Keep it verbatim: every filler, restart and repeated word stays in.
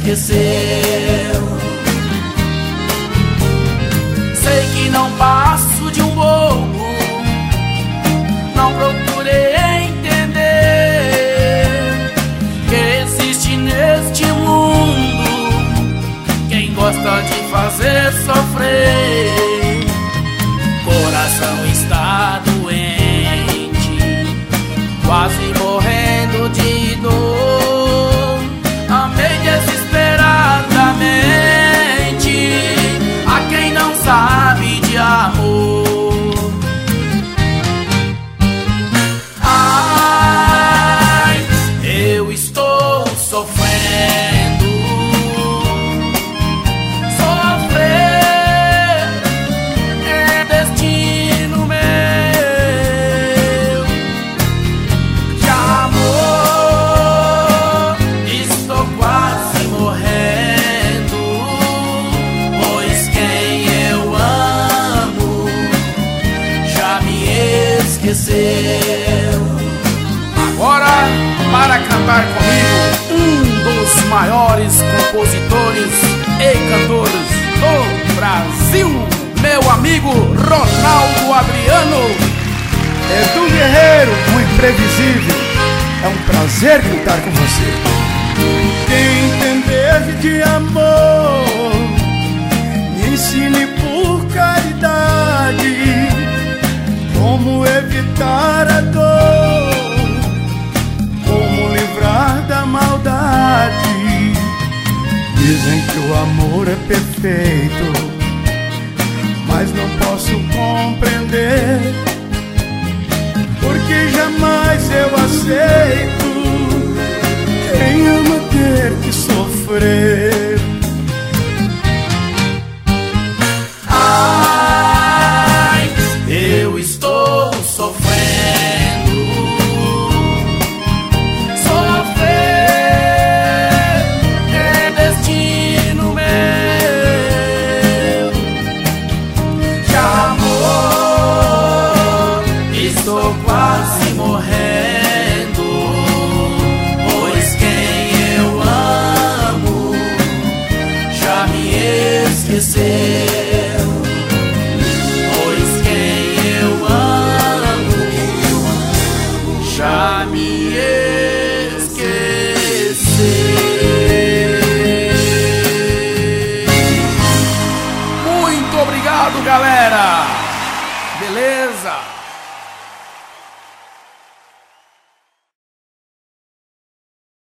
esqueceu. Sei que não passo de um bobo, não procurei entender que existe neste mundo quem gosta de fazer sofrer. Coração está doente, quase morrendo de dor. Amei desesperadamente a quem não sabe de amor. Ai, eu estou sofrendo. Sofrer é destino meu. De amor estou quase morrendo, pois quem eu amo já me esqueceu. Agora, para cantar comigo, um dos maiores compositores e cantores do Brasil, meu amigo Ronaldo Adriano. Edu Guerreiro, o imprevisível, é um prazer cantar com você. Quem entender de amor, me ensine por caridade como evitar a dor, como livrar da maldade. Dizem que o amor é perfeito, mas não posso compreender, porque jamais eu aceito quem ama ter que sofrer. Ai, eu estou sofrendo. Sofrer é destino meu. De amor estou quase morrendo,